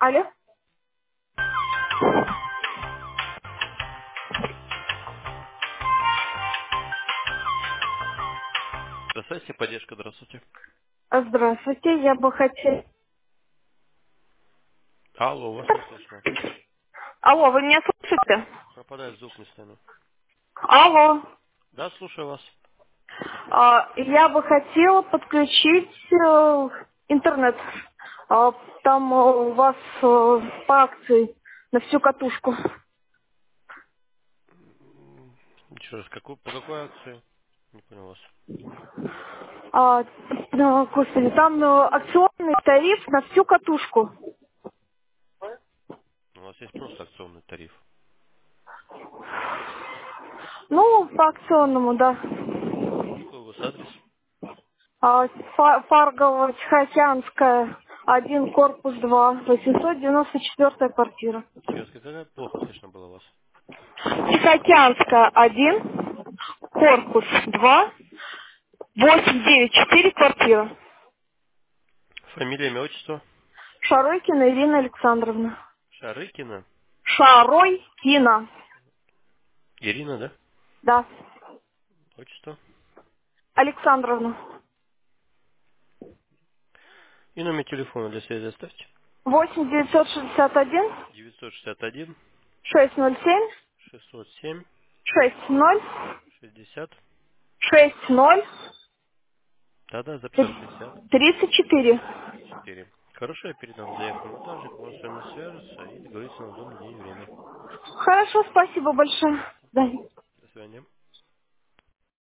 Алло. Здравствуйте, поддержка, здравствуйте. Здравствуйте, я бы хотела... Алло, вас не слышно. Алло, вы меня слышите? Пропадает звук местами. Алло. Да, слушаю вас. Я бы хотела подключить интернет. Там у вас по акции на всю катушку. Еще раз, по какой акции? Не понял вас. Господи, там акционный тариф на всю катушку. У вас есть просто акционный тариф. Ну, по акционному, да. Какой у вас адрес? Фаргово-Тихоокеанская, 1, корпус 2, 894 квартира. Еще раз, какая? Плохо слышно было вас. Тихоокеанская, 1, корпус 2, 894 квартира. Фамилия, имя, отчество? Шаройкина Ирина Александровна. Шарыкина. Шаройкина, Ирина, да? да, Отчество. Александровна. И номер телефона для связи оставьте. 8 961 961 607 607 60 60. 60 Да-да, записал 60. 34. 34. Хорошо, я передам заявку монтажнику, он с вами свяжется и договорится на удобный день и время. Хорошо, спасибо большое. Да. До свидания.